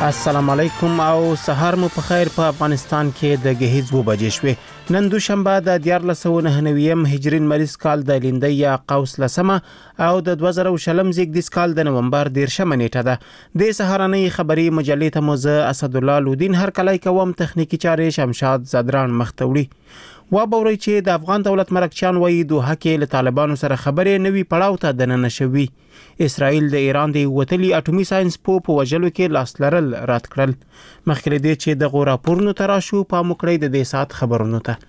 السلام علیکم او سهار مو په خیر. په افغانستان کې د گهیز 2 بجې شوې. نن دوشنبه د 1499 هجری مریض کال د لیندۍ یا قوس لسمه او د 2020 زیږدیز کال د نومبر 10 نیټه ده. د سهارنۍ خبري مجلې ته مو اسد الله لودین هر کله کوم تخنیکی چارې شمشاد زدران مختوړي. و بوري چې د افغان دولت مرکچان وایي دوه کې له طالبانو سره خبرې نوي پړاو ته دننه شوي. اسرائیل د ایران د وتلی اټومي ساينس په وجلو کې لاس لرل رات کړل. مخکې دې چې د غوراپورنو تراشو په مکړې د دې سات خبرونو ته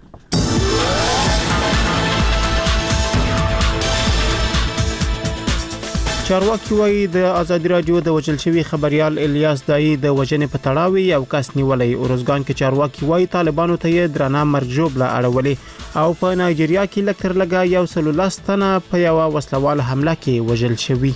چارواکي وایي د ازادي رادیو د وجل شوی خبريال الیاس دای د وجنې په تړاوي او کس نیولې. اورزګان کې چارواکي وایي طالبانو ته یې درانه مرګ جوړه اړولې او په نایجیریا کې لکتر لګا یو سلولستنه په یو وسلوال حمله کې وجل شوی.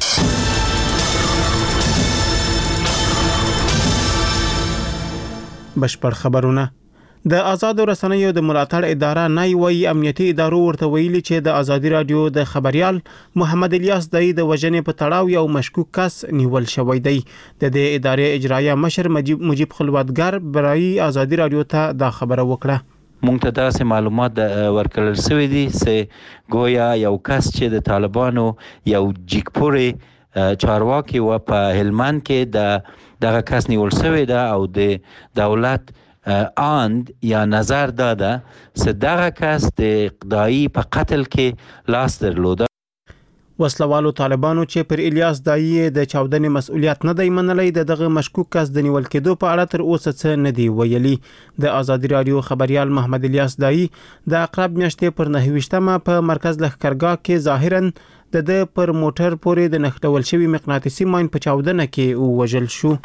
بشپړ خبرونه. د آزاد رسنیو د ملاتړ اداره نای وی امنیتي ادارو ورته ویلي چې د ازادي رادیو د خبريال محمد الیاس دای د وجنې په تړاو یو مشکوک کس نیول شوی دی. د دې ادارې اجرایه مشر مجيب خلوتګر برای ازادي رادیو ته دا خبره وکړه. مونږ ته داسې معلومات ورکړل شوی دي چې گویا یو کس چې د طالبانو یو جګپوري چارواکي و په هلمند کې دغه کس نیول شوی ده او د دولت آند یا نظر داده چې دغه کس د اقدایی په قتل کې لاس درلوده. وسلوالو طالبانو چې پر الیاس دای د چاودنې مسؤلیت نه دی منلی دغه مشکوک کس د نیول کېدو په اړه تر اوسه څه نه دی ویلي. د ازادي رادیو خبريال محمد الیاس دای د اقرب میاشتې پر 29مه په مرکز لښکرګاه کې ظاهرا د پر موټر پورې د نښلول شوی مقناطیسي ماین په چاودنه کې وژل شو.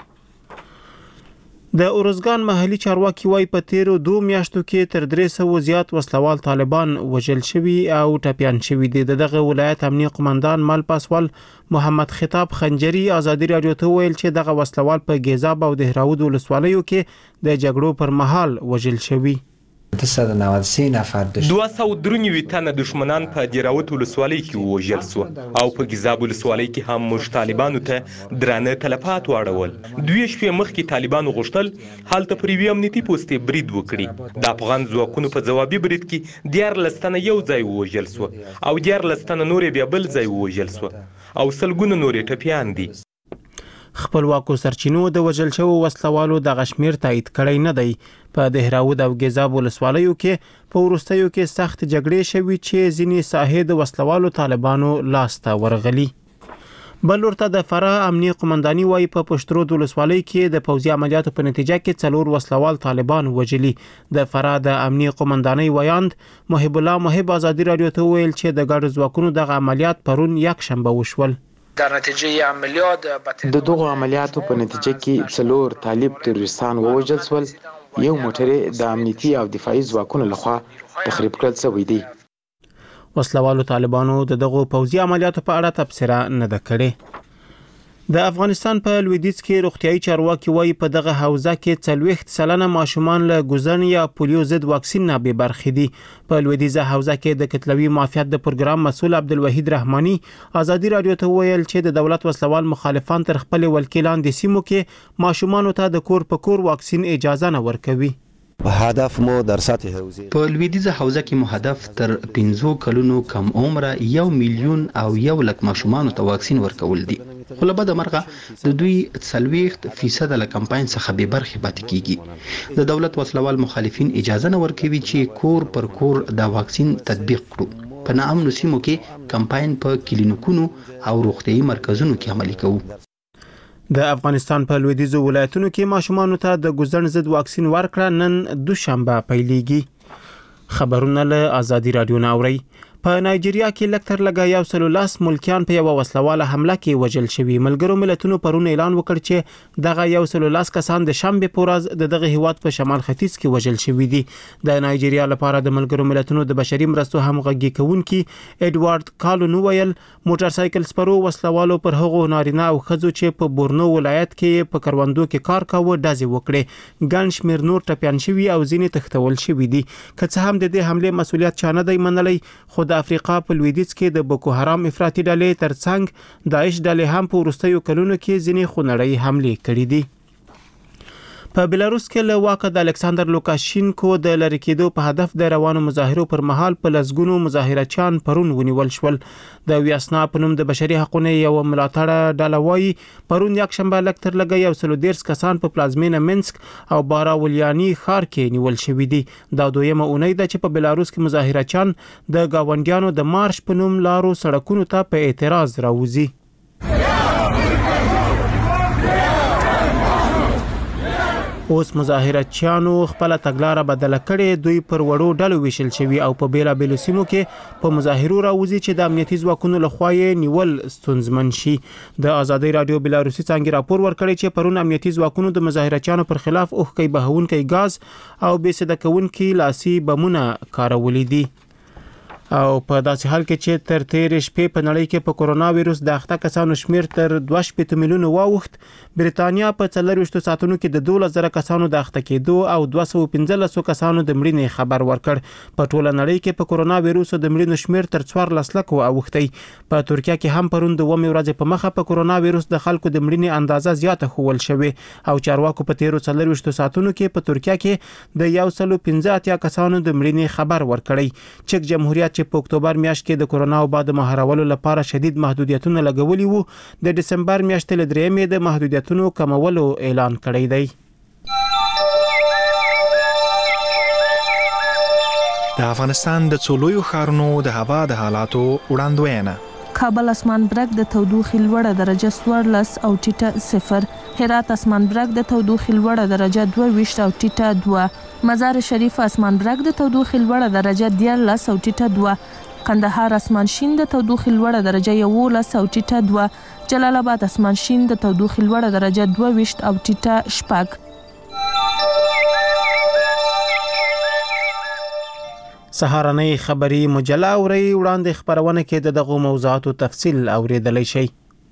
د اورزګان محلي چارواکي وای په تیرو 2 میاشتو کې تر 300 زیات وسلوال طالبان وژل شوی او ټپيان شوی دي. دغه ولایت امنیه قومندان مال پاسوال محمد خطاب خنجری ازادي رادیو ته ویل چې دغه وسلوال په ګیزاب او دهراود ولسوالیو کې د جګړو پر مهال وژل شوی. 293 نفر داشت. 293 تنه دشمنان په دیراوت ولسوالۍ کې وژل شو او په ګیزاب ولسوالۍ کې هم موږ طالبانو ته درانه تلفات واړول. دوی شپې مخکې طالبانو غوښتل هلته پر یوې امنیتي پوستې برید وکړي. د افغان ځواکونو په ځوابي برید کې 14 تنه یو ځای وژل شو او 14 تنه نور بیا بل ځای وژل شو او سلګونه نور ټپيان دي. خپلواکو سرچینو د وژل شوو وسلوالو د غشمیر تایید کړی نه دی. په دهراود او ګیزاب ولسوالیو کې په ورستیو کې سخت جګړې شوي چې ځینې ساحې د وسلوالو طالبانو لاس ته ورغلي. بل ورته د فراه امنیه قومنداني وایي په پشترود ولسوالۍ کې د پوځي عملیاتو په نتیجه کې 4 وسلوال طالبان وژلي. د فراه د امنیه قومنداني ویاند محب الله محب ازادي رادیو ته ویل چې د ګډ ځواکونو دغه عملیات پرون یک شنبه وشول. در نتیجه عملیات د دغه عملیاتو په نتیجه کې 4 طالب تروریستان ووژل شول. یو موټر د امنیتي او دفاعي ځواکونو لخوا تخریب کړل شوی دی. وسلوالو طالبانو دغه پوځي عملیاتو په اړه تبصره نه ده کړې. د افغانستان په لویدیځ کې روغتيایي چارواکي وایي په دغه حوزه کې 40% ماشومان له ګوزن یا پولیو ضد واکسین نه به برخې دي. په لویدیځه حوزه کې د کتلوي معافیت د پروګرام مسؤل عبدالوحید رحماني ازادي رادیو ته ویل چې د دولت وسلوال مخالفان تر خپل ولکیلان د سیمو کې ماشومان ته د کور په کور واکسین اجازه نه ورکوي. هدف مو در سطح حوزه په لویدیځه حوزه کې مو هدف تر 15 کلونو کم عمره 1 میلیون او 1 لک ماشومان ته واکسین ورکول دي. خو له بده مرغه د دوی 40% له کمپاین څخه به برخه پاتې کیږي. د دولت وسلوال مخالفین اجازه نه ورکوي چې کور پر کور د واکسین تطبیق کړو. په ناامنو سیمو کې کمپاین په کلینیکونو او روغتيایي مرکزونو کې عملي کوو. د افغانستان په لویدیځو ولایتونو کې ماشومان ته د ګوزن ضد واکسین ورکړه نن دوشنبه پیلېږي. خبرونه له ازادي رادیو نه اوري. په نایجیریا کې لکتر لګا یو سلولاس ملکیان په یو وسلواله حمله کې وژل شوی. ملګرو ملتونو پرون اعلان وکړ چې دغه یو سلولاس کسان د شنبه پورز دغه هیواد په شمال ختیځ کې وژل شوی دي. د نایجیریا لپاره د ملګرو ملتونو د بشري مرستو همغږي کوونکي اډوارد کالو ویل موټر سایکل سپرو وسلوالو پر هغو نارینه او ښځو چې په بورنو ولایت کې په کروندو کې کار کاوه ډزې وکړې. ګڼ شمېر نور ټپيان شوي او ځینې تښتول شوي دي. که څه هم د دې حمله مسؤلیت چا نه دی منلی خو د افریقا په لویدیځ کې د بوکو حرام افراطي ډلې ترڅنګ داعش ډلې هم په وروستیو کلونو کې ځینې خونړۍ حملې کړې دي. په بلاروس کې له واکه د الکساندر لوکاشینکو د لری کېدو په هدف د روانو مظاهرو پر مهال په لسګونو مظاهرچیان پرون ونیول شول. د ویاسنا په نوم د بشري حقوقو یو ملاتړ ډله وایي پرون یک شنبه لکتر لګي 130 کسان په پلازمینه منسک او باراولیانی ښار کې نیول شوي دي. دا دویمه اونۍ ده چې په بلاروس کې مظاهرچیان د گاونډیانو د مارش په نوم لارو سړکونو ته په اعتراض راوځي. اوس مظاهرچیانو خپل تګلارې بدله کړې، دوی پر وړو ډلو ویشل شوي او په بیلابېلو سیمو کې په مظاهرو راوځي چې د امنیتي ځواکونو لخوا یې نیول ستونزمن شي. د ازادي رادیو بلاروسي څانګې راپور ورکړی چې پرون امنیتي ځواکونو د مظاهرچیانو پر خلاف اوښکې بهونکي غاز او بېسده کوونکي لاسي بمونه کارولي دي. او په داسې حال کې چې تر تیرې شپې په نړۍ کې په کورونا وایروس د اخته کسانو شمیر تر 2.8 میلیونه واوښت، بریتانیا په 24 ساعتونو کې د 12,000 کسانو د اخته کېدو او 215 کسانو د مړینې خبر ورکړ. په ټوله نړۍ کې په کورونا وایروس د مړینو شمیر تر 14 لکو اوښتی. په ترکیه کې هم پرون د 2 ورځې په مخه په کورونا وایروس د خلکو د مړینې اندازه زیاته خول شوې او چارواکو په تیرو 24 ساعتونو کې په ترکیه کې د 115 کسانو د مړینې خبر ورکړی. چک جمهوریت په اکتوبر میاشت کې د کورونا وبا د مهارولو لپاره شدید محدودیتونه لګولي وو، د دسمبر میاشتې له درېیمې د محدودیتونو کمولو اعلان کړی دی. د افغانستان د څولویو ښارونو د هوا د حالاتو وړاندوینه. کابل اسمان برګ د تودوخې لوړه درجه 14 او ټیټه 0. هرات اسمان برګ د تودوخې لوړه درجه 22 او ټیټه 2. مزار شریف اسمان برګ د تودوخې لوړه درجه 13 او ټیټه 2. کندهار اسمان شین د تودوخې لوړه درجه 11 او ټیټه 2. جلال آباد اسمان شین د تودوخې لوړه درجه 22 او ټیټه 4. سهارنۍ خبری مجله اوري، وړاندې خبرونه کې د دغه موضوعاتو تفصیل اوریدلای شئ.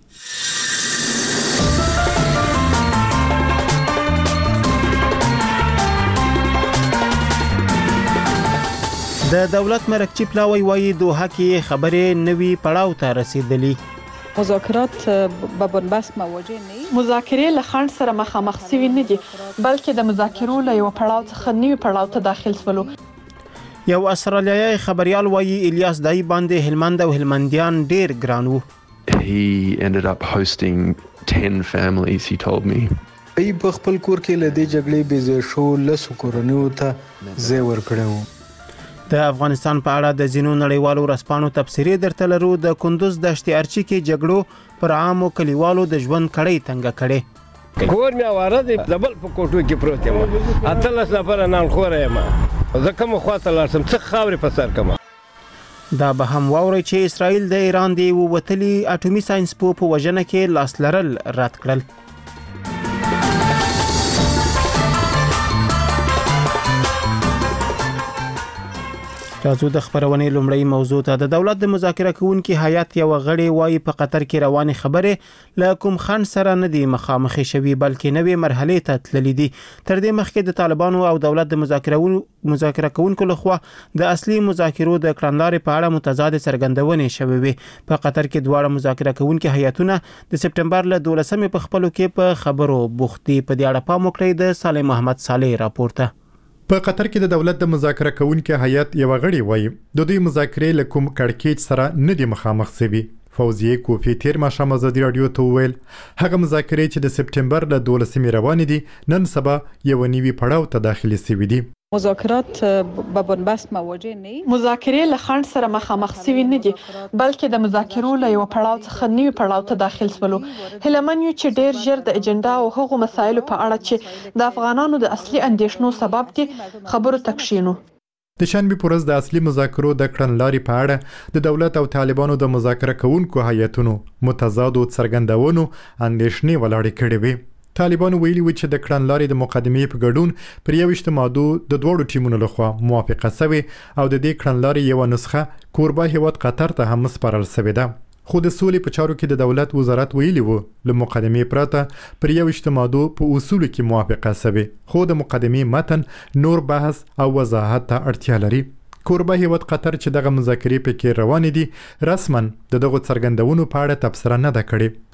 د دولت مرکچی پلاوی وایي دوحه کې خبرې نوي پړاو ته رسیدلی. مذاکرات به بنبست مواجه نه، مذاکرې له خنډ سره مخامخ شوي نه دي، بلکې د مذاکرو له یو پړاو څخه نوي پړاو ته داخل شولو. یو استرالیایي خبريال وایي الیاس دای باندې هلمند او هلمندیان ډیر ګران وو. He ended up hosting 10 families, he told me. ای په خپل کور کې له دې جګړې بيزه شو لسو کورنیو ته زی ور کړو. د افغانستان په اړه د زینو نړیوالو رسپانو تفسیری درته لرو. د کندوز دشت ارچی کې جګړو پر عامو کلیوالو د ژوند کړۍ تنګ کړي. کور مې واره دی دبل په کوټو کې پروت یم، اتلس نفر نن خور یم، زه کوم خواته لارسم څه خاورې په سر کوم. دا به هم واوري چې اسرائیل د ایران دی ووتلی اټومي ساينس په وژنه کې لاس لرل رد کړل. راځو د خبرونې لومړی موضوع ته. د دولت د مذاکره کوونکي هیئت یو غړي وایي په قطر کې رواني خبرې له کوم خنډ سره نه دي مخامخ شوي، بلکې نوې مرحله ته تللي دي. تر دې مخکې د طالبانو او دولت د مذاکره کوونکو لخوا د اصلي مذاکرو د کړنلارې په اړه متضاد څرګندونې شوې وي. په قطر کې دواړه مذاکره کوونکي هیئتونه د سپټمبر له 12 په خپلو کې په خبرو بوخت دي. په دې اړه پام وکړئ د صالح محمد صالح راپورته. په قطر کې د دولت د مذاکره کوونکي هیئت یو غړي وایي د دوی مذاکرې له کوم کړکېچ سره نه دي مخامخ شوي. فوزیه کوفی تیر ماښام ازادي رادیو ته وویل هغه مذاکرې چې د سپټمبر له 12 روانې دي نن سبا یو نوي پړاو ته داخلي شوي دي. مذاکرات به بنبست مواجه نه، مذاکرې له خنډ سره مخامخ شوي نه دي، بلکې د مذاکرو له یو پړاو څخه نوي پړاو ته داخل شولو. هیلمن یو چې ډیر ژر د اجنډا او هغو مسایلو په اړه چې د افغانانو د اصلي اندیشنو سبب دي خبرو تکشینو. د شنبې پر ورځ د اصلي مذاکرو د کړنلارې په اړه د دولت او طالبانو د مذاکره کوونکو هیئتونو متضادو څرګندونو اندیشنې ولاړې کړې وي. طالبانو ویلي و چې د کړنلارې د مقدمې په ګډون پر 21 مادو د دوړو ټیمونو لخوا موافقه شوې او د دې کړنلارې یو نسخه کوربه هیواد قطر ته هم سپارل شوې ده. خو د سولې په چارو کې د دولت وزارت ویلي و له مقدمې پرته پر 21 مادو په اصولو کې موافقه شوې، خو د مقدمې متن نور بحث او وضاحت ته اړتیا لري. کوربه هیواد قطر چې دغه مذاکرې پکې روانې دي رسما دغه څرګندونو په اړه تبصره نه ده کړې.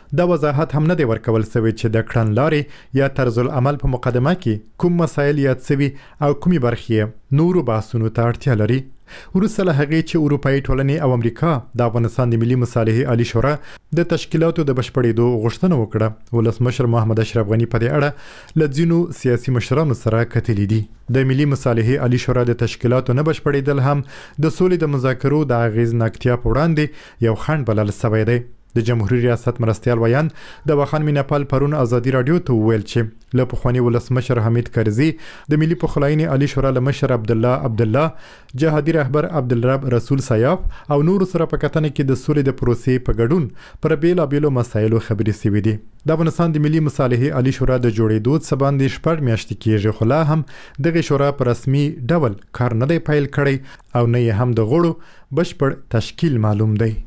دا وضاحت هم نه دی ورکول شوی چې د کړنلارې یا طرز العمل په مقدمه کې کوم مسایل یاد شوي او کومې برخې نورو بحثونو ته اړتیا لري. وروسته له هغې چې اروپایي ټولنې او امریکا د افغانستان د ملي مصالحې عالي شورا د تشکیلاتو د بشپړېدو غوښتنه وکړه، ولسمشر محمد اشرف غني په دې اړه له ځینو سیاسي مشرانو سره کتلي دي. د ملي مصالحې عالي شورا د تشکیلاتو نه بشپړېدل هم د سولې د مذاکرو د اغېزناکتیا په وړاندې یو خنډ بلل سوی دی. د جمهوریت ریاست مرستیال ویان د واخان میناپال پرون ازادي رادیو ته وویل چې له پخواني ولسمشر حمید کرزي د ملي پخلاینې عالي شورا له مشر عبدالله جهادي رهبر عبدالرب رسول سیاف او نورو سره په کتنه کې د سولې د پروسې په ګډون پر بیلابیلو مسایلو خبرې شوي دي. د افغانستان د ملي مصالحې عالي شورا د جوړېدو څه باندې 6 میاشتې کېږي، خو لا هم دغه شورا په رسمي ډول کار نه دی پیل کړی او نه یې هم د غړو بشپړ تشکیل معلوم دی.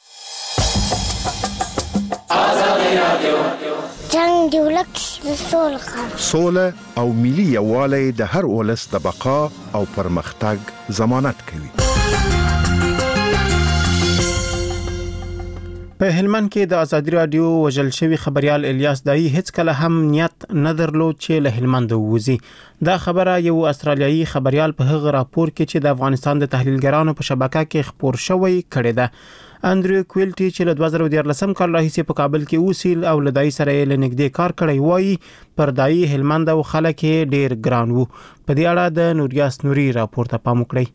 جنگ دی ولک سوله او ملي یووالی د هر ولس د بقا او پرمختګ ضمانت کوي. په هلمند کې د ازادي رادیو وژل شوی خبريال الیاس دایی هیڅ کله هم نیت نه درلود چې له هلمند ووځي. دا خبره یو استرالیایي خبريال په هغه راپور کې چې د افغانستان د تحلیلګرانو په شبکه کې خپور شوی کړی ده. اندریو کویلټي چې له 2014 کال راهیسې په کابل کې اوسېل او له دای سره یې لنګدې کار کړی وایي پر دای هلمند او خلک ډیر ګران وو. په دې اړه د نوریاس نوري راپور ته پام وکړئ.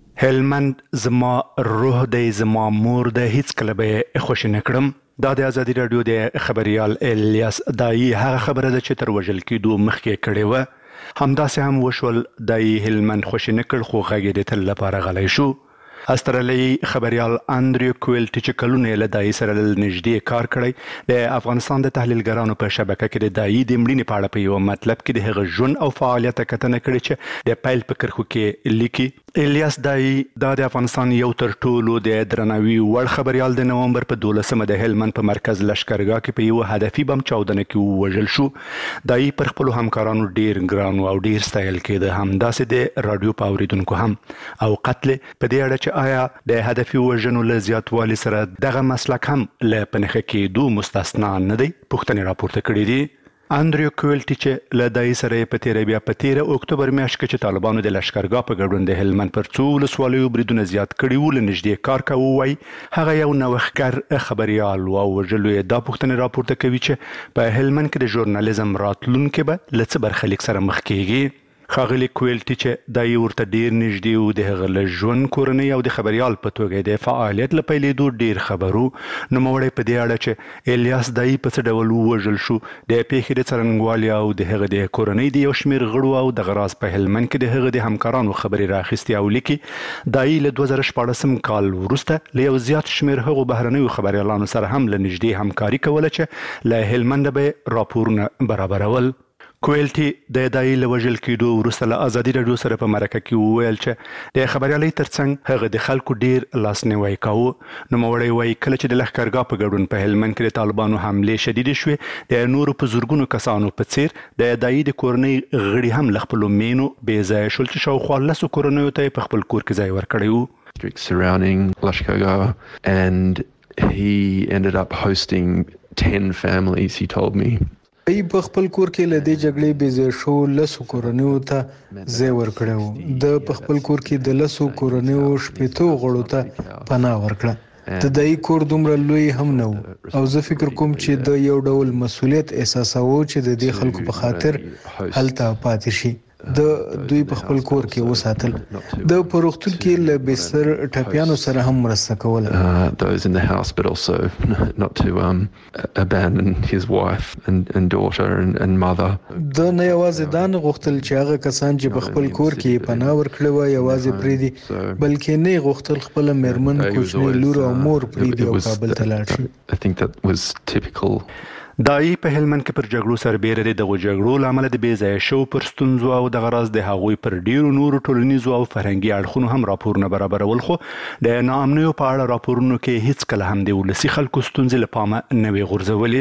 هلمند زما روح دی، زما مور دی، هیڅ کله به خوش نه کړم. دا د ازادي رادیو د خبريال الیاس دای هغه خبره ده چې تر وژل کېدو مخکې کړې و. همداسې هم وشول. دای هلمند خوش نه کړ خو غږ د تل لپاره غلی شو. استرالیایي خبريال اندریو کویلټي چې کلونه له دای سره نږدې کار کړی د افغانستان د تحلیلګرانو په شبکه کې د دای د مړینې په اړه په یو مطلب کې د هغه ژوند او فعالیت کتنه کړې چې د پیل په کرخو کې لیکي. الیاس دای د افغانستان یو تر ټولو د درناوي وړ خبريال د نومبر په 12مه د هلمند په مرکز لشکرګاه کې په یو هدفي بم چاودنه کې وژل شو. دای پر خپل همکارانو ډیر ګران او ډیر ستایل کېده، همداسې د رادیو په اوریدونکو هم. او قتل په دې اړه چې آیا د هدفي وژنو له زیاتوالي سره دغه مسلک هم له پنهخه کېدو مستثنا نه دی، پوښتنې راپورته کړې دي. اندریو کویلټي چې له دای سره په 13 اکتوبر میاشت کې چې طالبانو د لشکرګاه په ګډون د هلمند پر څو ولسوالیو بریدونه زیات کړي وو له نږدې کار کوي وایي هغه یو نوښتګر خبريال او وژلو یې دا پوښتنې راپورته کوي چې په هلمند کې د ژورنالیزم راتلونکي به له څه برخلیک سره مخ کېږي. ښاغلي کویلټي چې دای ورته ډیر نږدې و، د هغه له ژوند، کورنۍ او د خبريال په توګه د فعالیت له پیلېدو ډیر خبرو. نوموړی په دې اړه چې الیاس دای په څه ډول ووژل شو، د پیښې د څرنګوالي او د هغه د کورنۍ د یو شمېر غړو او د غراز په هلمند کې د هغه د همکارانو خبرې راخیستې او لیکي دای له 2014 کال وروسته له یو زیات شمېر هغو بهرنیو خبريالانو سره هم له نږدې همکاري کوله چې له هلمند به راپورونه برابرول. کویلټي د دای له وژل کېدو وروسته له ازادي رادیو سره په مرکه کې وویل چې د خبريالۍ ترڅنګ هغه د خلکو ډیر لاسنیوی کاوه. نوموړی وایي کله چې د لښکرګاه په ګډون په هلمند کې د طالبانو حملې شدیدې شوې، د نورو په زرګونو کسانو په څیر د دای د کورنۍ غړي هم له خپلو مینو بې ځایه شول چې شاوخوا 10 کورنیو ته په خپل کور کې ځای ورکړی و. Surrounding Lashkargah, and he ended up hosting 10 families, he told me. ای په خپل کور کې له دې جګړې بې ځای شو 10 کورنیو ته ځای ورکړی و. د په خپل کور کې د 10 کورنیو 80 غړو ته پناه ورکړه. د دای کور دومره لوی هم نه و او زه فکر کوم چې د یو ډول مسؤلیت احساساوه چې د دې خلکو په خاطر هلته پاتې شي. د دوی په خپل کور کې وساتل. د پروختون کې له بستر ټپیانو سره هم مرسته کوله. Those in the house, but also not to abandon his wife and daughter and mother. د نه یوازې دا نه غوښتل چې هغه کسان چې په خپل کور کې پناه ورکړي وای یوازې پریدي، بلکې نه غوښتل خپل میرمن، کوچنی لور او مور پریدي او کابل ته لاړ شي. I think that was typical. دای په هلمند کې پر جګړو سربېره د دغو جګړو له امله د بې ځایه شوو پر ستونزو او د غراض د هغوی پر ډیرو نورو ټولنیزو او فرهنګي اړخونو هم راپورونه برابرول، خو د ناامنیو په اړه راپورونو کې هیڅ کله هم د ولسي خلکو ستونزې له پامه نه وي غورځولې.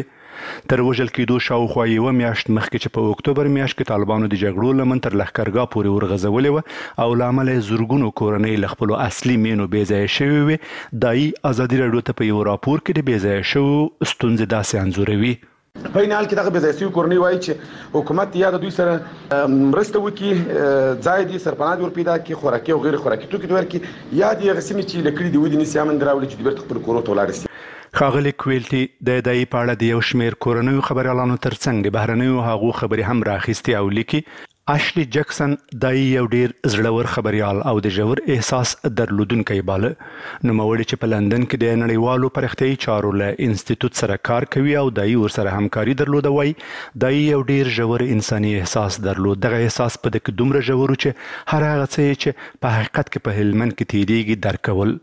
تر وژل کېدو شاوخوا یوه میاشت مخکې چې په اکتوبر میاشت کې طالبانو د جګړو لمن تر لښکرګاه پورې ورغځولې وه او له امله یې زرګونو کورنۍ له خپلو اصلي مینو بېځایه شوې وې. دایي ازادي راډیو ته په یو راپور کې د بېځایه شویو ستونزې داسې انځوروي. په این حال کې دغه بېځایه شوي کورنۍ وایي چې حکومت یا د دوی سره مرسته وکړي، ځای دې سرپناه دې ور پیدا کړي، خوراکي او غیر خوراکي توکي دې ورکړي، یا دې هغه سیمې چې له کلي دې ودې نیسي امن دې راولي چې دوی بېرته خپلو کورو ته ولاړ شي. ښاغلي کویلټي د دایي په اړه د یو شمېر کورنیو خبریالانو ترڅنګ د بهرنیو هغو خبرې هم راخیستې او لیکي اشلی جکسن دایي یو ډیر زړور خبریال او د ژور احساس درلودونکی باله. نوموړی چې په لندن کې د نړیوالو پرختیایي چارو له انسټیټوټ سره کار کوي او دایي ورسره همکاري درلوده، وایي دایي یو ډیر ژور انساني احساس درلود. دغه احساس په ده کې دومره ژور چې هر هغه څه چې په حقیقت کې په هلمند کې تیریږي درک کول.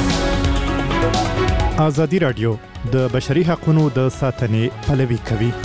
ازادي راډیو د بشري حقوقو د ساتنې پلوي کوي.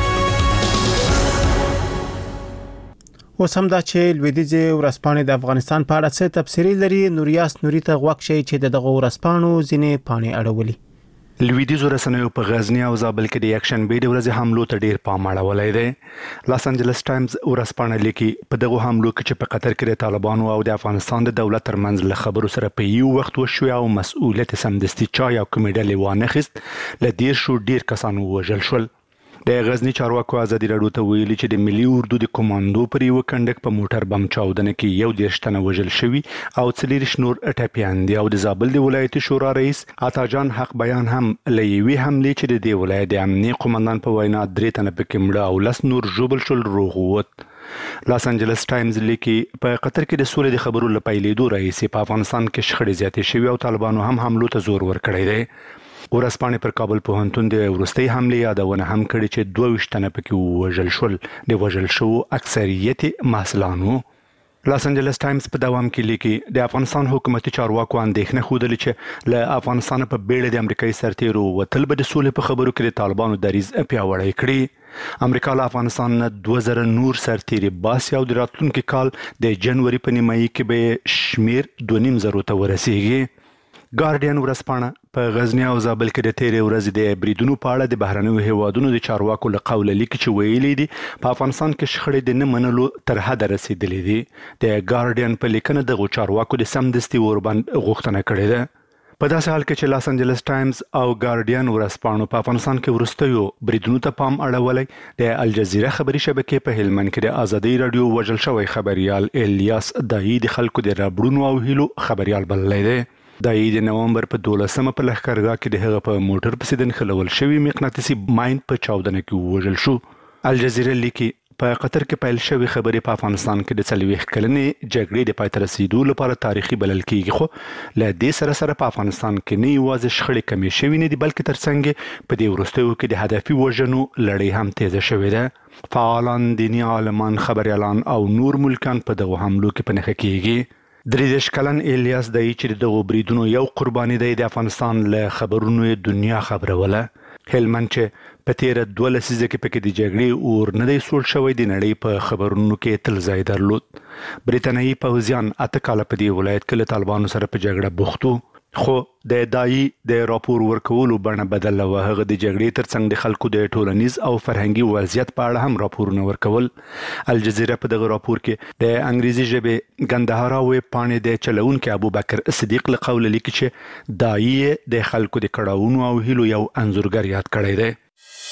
اوس هم دا چې لویدیځې ورځپاڼې د افغانستان په اړه څه تبصرې لري. نوریاس نوري ته غوږ شئ چې دغه ورځپاڼو ځینې پاڼې اړولي. لویدیځو رسنیو په غزنی او زابل کې د یکشنبې د ورځې حملو ته ډیر پام اړولی دی. لاس انجلس ټایمز ورځپاڼه لیکي په دغه حملو کې چې په قطر کې د طالبانو او د افغانستان د دولت ترمنځ له خبرو سره په یو وخت وشوې او مسؤلیت سمدستي چا یا کومې ډلې وانخیست، له 10 ډیر کسان ووژل شول. د غزنی چارواکو ازادي راډیو ته ویلي چې د ملي اردو د کمانډو پر یو کنډک په موټر بم چاودنه کې یو 10 تنه وژل شوي او 40 نور ټپیان دي. او د زابل د ولایتي شورا رئیس عطاجان حق بیان هم له یوې حملې چې د دې ولایت د امنیه قومندان په وینا 3 تنه پکې مړه او 10 نور ژوبل شول روغ ووت. لاس انجلس ټایمز لیکي په قطر کې د سولې د خبرو له پیلېدو راهیسې په افغانستان کې شخړې زیاتې شوي او طالبانو هم حملو ته زور ورکړی دی. ورځپاڼې پر کابل پوهنتون د وروستۍ حملې یادونه هم کړې چې 22 تنه پکې ووژل شول. د وژل شوو اکثریت محصلانو. لاس انجلس ټایمز په دوام کې لیکي د افغانستان حکومتي چارواکو اندېښنه ښودلې چې له افغانستان په بیړه د امریکایي سرتیرو وتل به د سولې په خبرو کې د طالبانو دریځ پیاوړی کړي. امریکا له افغانستان نه 2000 نور سرتیري باسي او د راتلونکي کال د جنوري په نیمایي کې به شمیر 2.5 ته ورسیږي. ګارډین ورځپاڼه په غزنی او زابل کې د تیرې ورځې د بریدونو په اړه د بهرنیو هیوادونو د چارواکو له قوله لیکي چې ویلي دي په افغانستان کې شخړې د نه منلو تر حده رسیدلې دي. د ګارډین په لیکنه دغه چارواکو د سمدستي وربند غوښتنه کړې ده. په داسې حال کې چې لاس انجلس ټایمز او ګارډین ورځپاڼو په افغانستان کې وروستیو بریدونو ته پام اړولی، د الجزیره خبري شبکې په هلمند کې د ازادي راډیو وژل شوی خبریال الیاس دایي د خلکو د ربړونو او هیلو خبریال بللی دی. دایي د نومبر په 12 په لښکرګاه کې د هغه په موټر پسې د نښلول شوي مقناطیسي ماین په چاودنه کې ووژل شو. الجزیره لیکي په قطر کې پیل شوی خبرې په افغانستان کې د 40 کلنې جګړې د پای ته رسیدو لپاره تاریخي بلل کېږي، خو له دې سره په افغانستان کې نه یوازې شخړې کمې شوي نه دي بلکې ترڅنګ په دې وروستیو کې د هدفي وژنو لړۍ هم تیزه شوې ده. فعالان، دیني عالمان، خبریالان او نور ملکان په دغه حملو کې په نښه کېږي. 33 کلن الیاس دایي چې دغه بریدونو یو قرباني دی د افغانستان له خبرونو دنیا خبروله. هلمند چې په تیره 2 لسیزه کې پکې د جګړې اور نه دی سوړ شوی د نړۍ په خبرونو کې تل ځای درلود. بریتانیایي پوځیان 8 کاله په دې ولایت کې له طالبانو سره په جګړه بوخت وو، خو د دایي د راپور ورکولو بڼه بدله وه. هغه د جګړې ترڅنګ د خلکو د ټولنیز او فرهنګي وضعیت په اړه هم راپورونه ورکول. الجزیره په دغه راپور کې د انګریزي ژبې ګندهارا ویب پاڼې د چلونکي ابوبکر صدیق له قوله لیکي چې دایي د خلکو د کړاوونو او هیلو یو انځورګر یاد کړی دی.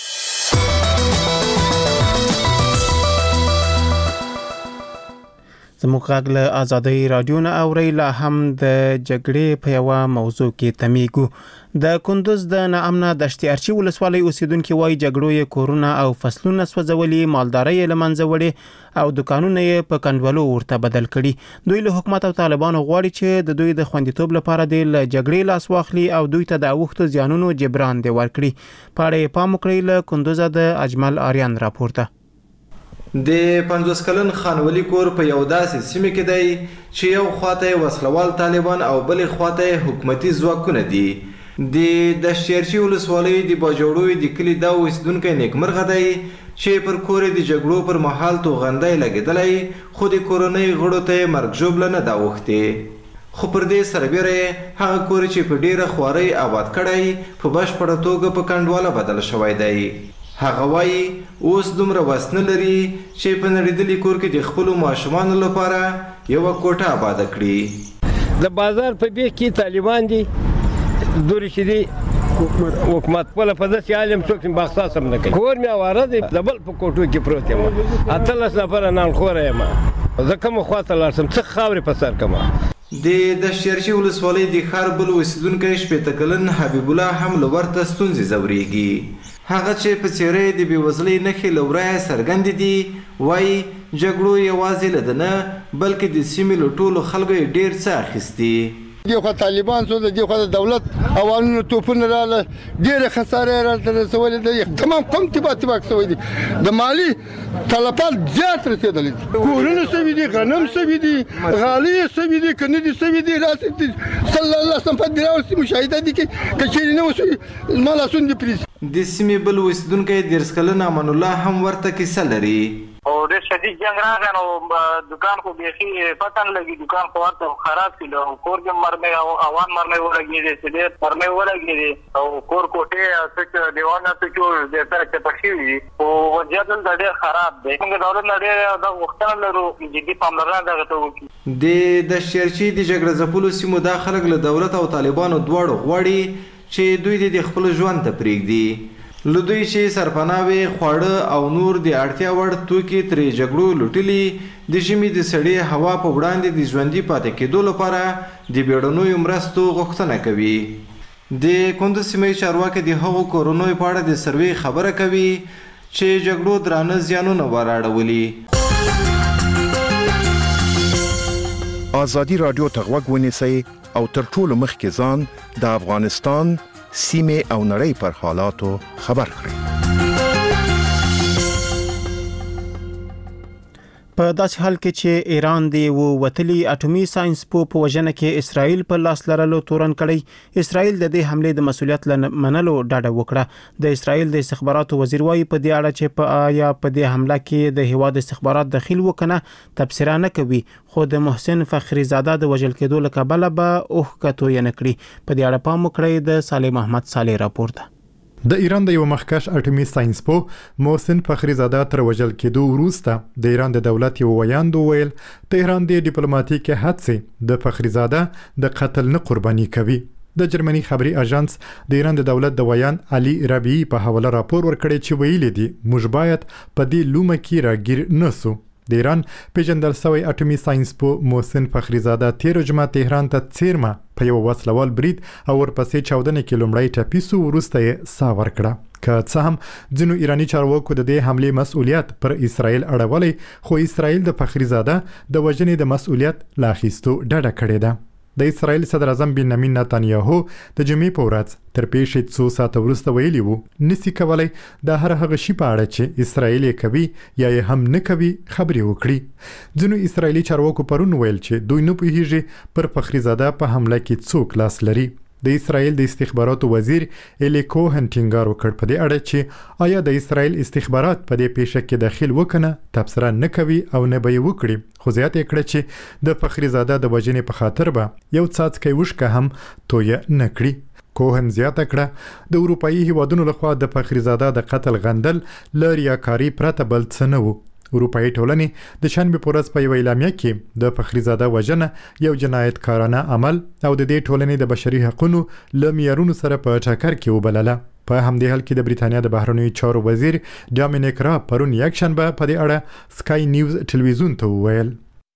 زموږ غږ له ازادۍ راډیو نه اورئ. لا هم د جګړې په یوه موضوع کې تمیږو. د کندوز د ناامنه دشتي ارچي ولسوالۍ اوسیدونکي وایي جګړو یې کورونه او فصلونه سوځولي، مالدارۍ یې له منځه وړې او دکانونه یې په کنډولو ورته بدل کړي. دوی له حکومت او طالبانو غواړي چې د دوی د خوندیتوب لپاره د جګړې لاس واخلي او دوی ته د اوښتو زیانونو جبران دی ورکړي. په اړه یې پام وکړئ. له کندوزه د اجمل آریان راپورته. د 50 کلن خانولی کور په یو داسې سیمه کې دی چې یو خواته وسلوال طالبان او بل خواته حکومتي ځواکونه دي. د دشتیارچی ولسوالۍ د باجوړوي د کلی دا اوسیدونکی نیکمرغه دی چې پر کور د جګړو پر مهال توغندۍ لګېدلی، خو د کورنۍ غړو ته مرګ ژوبله نه ده اوښتې. خو پر دې سربیره هغه کور چې په ډیره خوارۍ آباد کړی په بشپړه توګه په کنډواله بدل شوی دی. هغه وایي اوس دومره وس نه لري چې په نړېدلي کور کې د خپلو ماشومانو لپاره یوه کوټه آباده کړي. د بازار په بیخ کې طالبان دي دورې چې دي حکومت خپله په داسې حال یم څوک باخصاص هم نه کوي. کور مې اواره دی د بل په کوټو کې پروت یم 18 نفره نانخوره یم زه کومه خواته لاړ شم څه خاورې په سر کړم. د دشتیارچي ولسوالۍ د ښار بل اوسېدونکی 80 کلن حبیب الله هم له ورته ستونزې ځورېږي. هغه چې په څېره د بېوزلۍ نښې له ورایه څرګندې دي وایي جګړو یوازې له ده نه بلکې د سیمې له ټولو خلکو یې ډېر څه اخیستي. دې خوا طالبان شو د دې خوا د دولت اوالونو توپونه راغله ډېرې خسارې راته رسولې دي. تمام قوم تباک شوی دي د مالي تلفات زیات رسېدلی دي. کورونه سوي دي غنم سوي دي غالۍ سوي دي که نه دي سوي دي راسې صلی الله وسلم په دې راوستي مشاهده دي کې که چېرې نه وسوي زما لاسونه دې پرېږدي. د سیمې بل اوسېدونکی 30 کلن امان الله هم ورته کیسه لري. او ډېر شدید جنګ راغی نو دکان خو بیخي پته نه لګي دکان خو ورته خراب شي او کور کې مرمۍ او اوان مرمۍ ولګېدې چې ډېر مرمۍ ولګېدې او کور کوټې او څه دیوالونه څه د سره چپه شوي دي خو وضعیت دلته ډېر خراب دی. موږ دولت نه ډېر دا غوښتنه لرو جدي پاملرنه دغه ته وکړي. د دشتیارچي د جګړه ځپلو سیمو دا خلک له دولت او طالبانو دواړو غواړي چې دوی د خپل ژوند ته پرېږدي. له دوی چې سرپناوې خواړه او نور د اړتیا وړ توکي ترې جګړو لوټلي د ژمي د سړې هوا په وړاندې د ژوندي پاتې کېدو لپاره د بیړنیو مرستو غوښتنه کوي. د کندز سیمې چارواکي د هغو کورنیو په اړه د سروې خبره کوي چې جګړو درانه زیانونه وراړولي. ازادي راډیو ته غوږ ونیسئ او تر ټولو مخکې ځان د افغانستان سیمې او نړۍ پر حالاتو خبر کړئ. په داسې حال کې چې ایران د وتلی اټومي ساينس په وژنه کې اسرائیل په لاس لرلو تورن کړی. اسرائیل د دې حمله د مسؤلیت منلو ډاډه وکړه. د اسرائیل د استخباراتو وزیر وايي په دې اړه چې په دې حمله کې د هواد استخبارات دخیل وکنه تبصره نه کوي خو د محسن فخری زاده د وژل کېدو لکبله به اوخکتو یې نکړي. په دې اړه پام وکړئ. د صالح محمد صالح راپور ده. د ایران د یو مخکښ اټومي ساينس پو محسن فخری زاده تر وژل کېدو وروسته د ایران د دولت یو ویاند ویل تهران د ډیپلوماټیک هڅې د فخری زاده د قتل نه قرباني کوي. د جرمني خبري اژانس د ایران د دولت د ویان علي ربیعي په حواله راپور ورکړی چې ویلي دي موږ باید په دې لومه کې راګیر نسو. د ایران پیژندل شوی اټومي ساينس پو محسن فخری زاده 13 جمعه تهران ته څیرمه په یو وسلوال برید او ورپسې 14 کې لومړی ټپیسو وروسته یې سا ورکړه. که څه هم ځینو ایرانی چارواکو د دې حملې مسؤلیت پر اسرائیل اړولی خو اسرائیل د فخری زاده د وژنې د مسؤلیت لا اخیستو ډډه کړې ده. د اسرائیل صدر اعظم بنیامین نتانیاهو د جمعې په ورځ تر پیښې څو ساعته وروسته ویلي وو نسی کولای د هر هغه شي په اړه چې اسرائیل کوي یا یې هم نه کوي خبرې وکړي. ځینو اسرائیلي چارواکو پرون ویل چې دوی نه پوهیږي پر فخری زاده په حمله کې څوک لاس لري. د اسرائیل د استخباراتو وزیر الی کوهن ټینګار وکړ په دې اړه چې آیا د اسرائیل استخبارات په دې پیښه کې داخل وکنه تبصره نه کوي او نه به یې وکړي. خو زیاته کړه چې د فخری زاده د وژنې په خاطر به یو څاڅکی وشکه هم تویه نه کړي. کوهن زیاته کړه د اروپایي هیوادونو لخوا د فخری زاده د قتل غندل ل ریاکاري پرته بل څه نه وو. اروپایي ټولنې د شنبې په ورځ په یوه اعلامیه کې د فخری زاده وژنه یو جنایتکارانه عمل او د دې ټولنې د بشري حقوقو له معیارونو سره په ټکر کې وبلله. په همدې حال کې د بریتانیا د بهرنیو چارو وزیر ډامینیک راب پرون یکشنبه په دې اړه سکای نیوز ټلویزیون ته وویل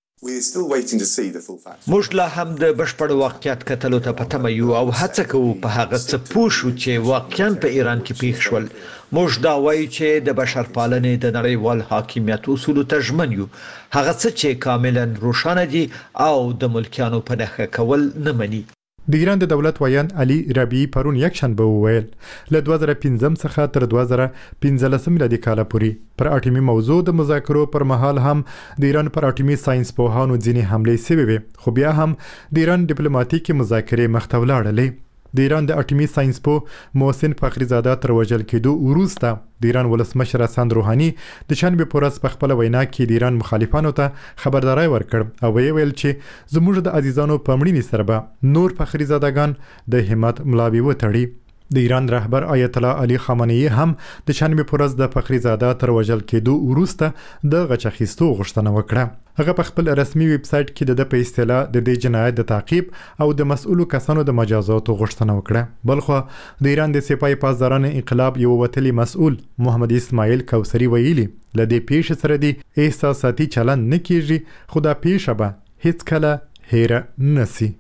موږ لا هم د بشپړ واقعیت کتلو ته په تمه یو او هڅه کوو په هغه څه پوه شو چې واقعاً په ایران کې پیښ شول. موږ دا وایو چې د بشرپالنې د نړیوال حاکمیت اصولو ته ژمن یو هغه څه چې کاملا روښانه دي او د ملکیانو په نښه کول نه مني. د ایران د دولت ویان علي ربیعي پرون یکشنبه وویل له 2015 څخه تر 2015 میلادي کال پورې پر اټومي موضوع د مذاکرو پر مهال هم د ایران پر اټومي ساينس پوهانو ځینې حملې شوې وې خو بیا هم د ایران ډیپلوماټیکي مذاکرې مخ ته ولاړلې. د ایران د اټومي ساينس پو محسن فخری زاده تر وژل کېدو وروسته د ایران ولسمشر حسن روحاني د شنبې په ورځ په خپله وینا کې د ایران مخالفانو ته خبرداری ورکړ او ویل چې زموږ د عزیزانو په مړینې سره به نور فخری زادهګان د همت ملا وتړي. د ایران رهبر آیت الله علي خامنه‌ای هم د چنبه پرز د فخریزاده تر وژل کېدو وروسته د غچ اخیستو غوښتنه وکړه. هغه په خپل رسمي ویب سټ کې د په اصطلاح د دې جنایت د تعقیب او د مسؤلو کسانو د مجازاتو غوښتنه وکړه. بلخو د ایران د سپاه پاسدارانو انقلاب یو وتلی مسؤل محمد اسماعیل کوثری ویلي لدې پیښې سره دی احساساتي چلند نه کیږي خو دا پیښه به هیڅ کله هیر نسی.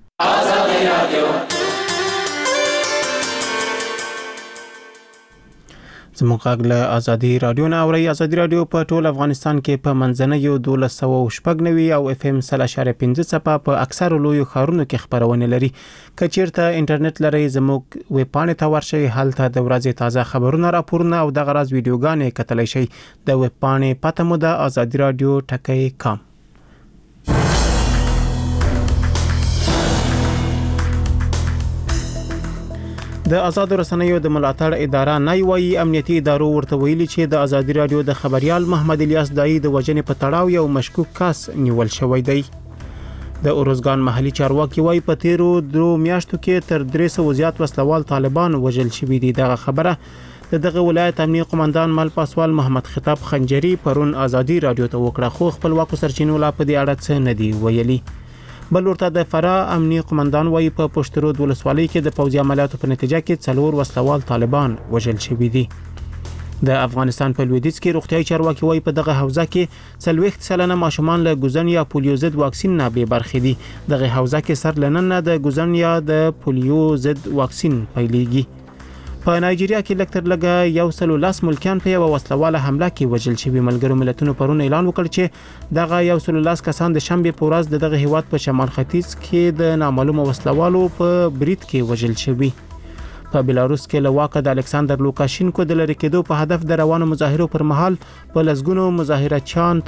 زموږ غږ له ازادي رادیو نه اوري. ازادي رادیو په ټول افغانستان کې په منځنۍ 1290 او اف ام 0.5 صفه په اکثر لوی ښارونو کې خبرونه لري. کچیرته انټرنیټ لري زموږ ویب پاڼې ته ورشئ، هلته د ورځې تازه خبرونه، راپورونه او د غراز ویډیوګانې کتلی شئ. د ویب پاڼې پته مو د ازادي رادیو ټکی.com. د آزاد رسنیو د ملاتړ اداره نه وایي امنیتي ادارو ورته ویلي چې د ازادي رادیو د خبريال محمد الیاس دای د وژنې په تړاو یو مشکوک کس نیول شوی دی. د اورزګان محلي چارواکي وایي په تیرو 2 میاشتو کې تر 300 زیات وسلوال طالبان وژل شوي دي. دغه خبره دغه ولایت امنیه قومندان مل پاسوال محمد خطاب خنجری پرون ازادي رادیو ته وکړه، خو خپلواکو سرچینو لا په دې اړه څه نه دی ویلي. بل ورته د فراه امنیه قومندان وایي په پشترود ولسوالۍ کې د پوځي عملیاتو په نتیجه کې 4 وسلوال طالبان وژل شوي دي. د افغانستان په لویدیځ کې روغتیايي چارواکي وایي په دغه حوزه کې 40% ماشومان له ګوزن یا پولیو ضد واکسین نه بې برخې دي. دغه حوزه کې سر لنن د ګوزن یا د پولیو ضد واکسین پیلېږي. په نایجیریا کې لکتر لګه 110 ملکیان په یو وسلواله حمله کې وژل شوي. ملګرو ملتونو پرون اعلان وکړ چې دغه 110 کسان د شنبه په ورځ دغه هیواد په شمال ختیځ کې د نامعلومه وسلوالو په برید کې وژل شوي. په بلاروس کې له واکه د الکساندر لوکاشینکو د لری کېدو په هدف د روانو مظاهرو پر مهال په لسګونو مظاهرچیان